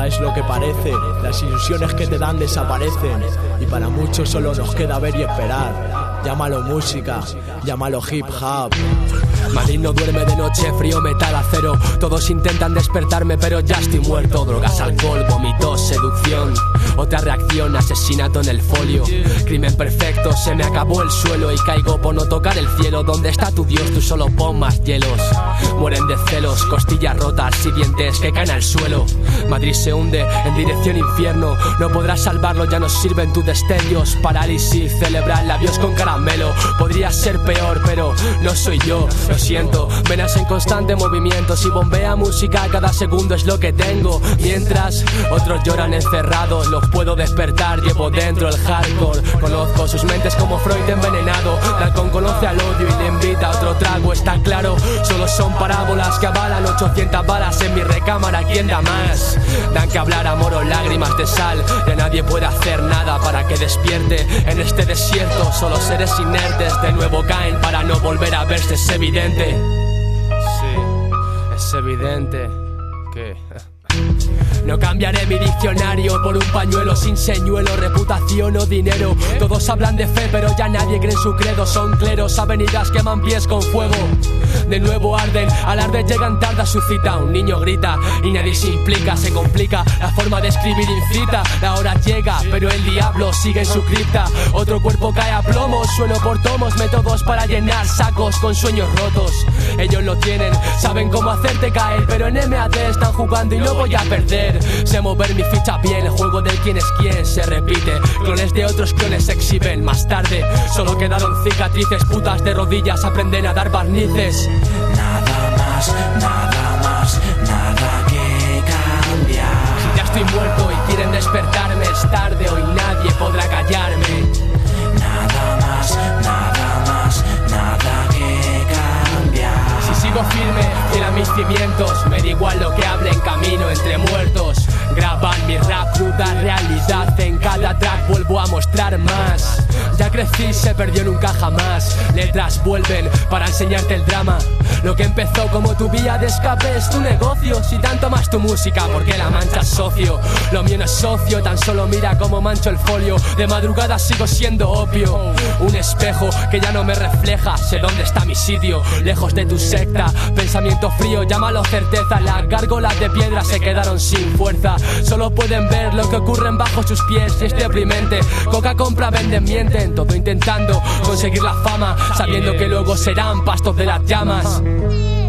Nada es lo que parece, las ilusiones que te dan desaparecen. Y para muchos solo nos queda ver y esperar. Llámalo música, llámalo hip hop. Madrid no duerme de noche, frío, metal, acero. Todos intentan despertarme pero ya estoy muerto. Drogas, alcohol, vómitos, seducción. Otra reacción, asesinato en el folio. Crimen perfecto, se me acabó el suelo y caigo por no tocar el cielo. ¿Dónde está tu Dios? Tú solo pon más hielos. Mueren de celos, costillas rotas y dientes que caen al suelo. Madrid se hunde en dirección infierno. No podrás salvarlo, ya no sirven tus destellos. Parálisis, celebrar labios con caramelo. Podría ser peor, pero no soy yo. Lo siento, venas en constante movimiento. Si bombea música cada segundo es lo que tengo. Mientras otros lloran encerrados, los puedo despertar, llevo dentro el hardcore. Conozco sus mentes como Freud envenenado. Dalcón conoce al odio y le invita a otro trago. Está claro, solo son parábolas que avalan 800 balas en mi recámara. ¿Quién da más? Dan que hablar, amor o lágrimas de sal. Ya nadie puede hacer nada para que despierte en este desierto. Solo seres inertes de nuevo caen para no volver a verse. Es evidente. Sí, es evidente que... No cambiaré mi diccionario por un pañuelo sin señuelo, reputación o dinero. Todos hablan de fe pero ya nadie cree en su credo. Son cleros, avenidas queman pies con fuego. De nuevo arden, alardes llegan tarde a su cita. Un niño grita y nadie se implica. Se complica, la forma de escribir incita. La hora llega, pero el diablo sigue en su cripta. Otro cuerpo cae a plomos, sueno por tomos. Métodos para llenar sacos con sueños rotos. Ellos lo tienen, saben cómo hacerte caer. Pero en MAD están jugando y no voy a perder. Sé mover mi ficha bien, el juego del quién es quién se repite. Clones de otros clones se exhiben más tarde. Solo quedaron cicatrices, putas de rodillas aprenden a dar barnices. Nada más, nada que cambiar. Si ya estoy muerto y quieren despertarme, es tarde, hoy nadie podrá callarme. Nada más, nada que cambiar. Si sigo firme, fiel a mis cimientos, me da igual lo que hablen camino entre muertos. Graban mi rap, cruda realidad. En cada track vuelvo a mostrar más. Ya crecí, se perdió nunca jamás. Letras vuelven para enseñarte el drama. Lo que empezó como tu vía de escape es tu negocio. Si tanto más tu música, ¿por qué la manchas, socio? Lo mío no es socio, tan solo mira cómo mancho el folio. De madrugada sigo siendo opio. Un espejo que ya no me refleja. Sé dónde está mi sitio, lejos de tu secta. Pensamiento frío, llámalo certeza. Las gárgolas de piedra se quedaron sin fuerza. Solo pueden ver lo que ocurre bajo sus pies y es deprimente. Coca compra, venden, mienten. Todo intentando conseguir la fama, sabiendo que luego serán pastos de las llamas.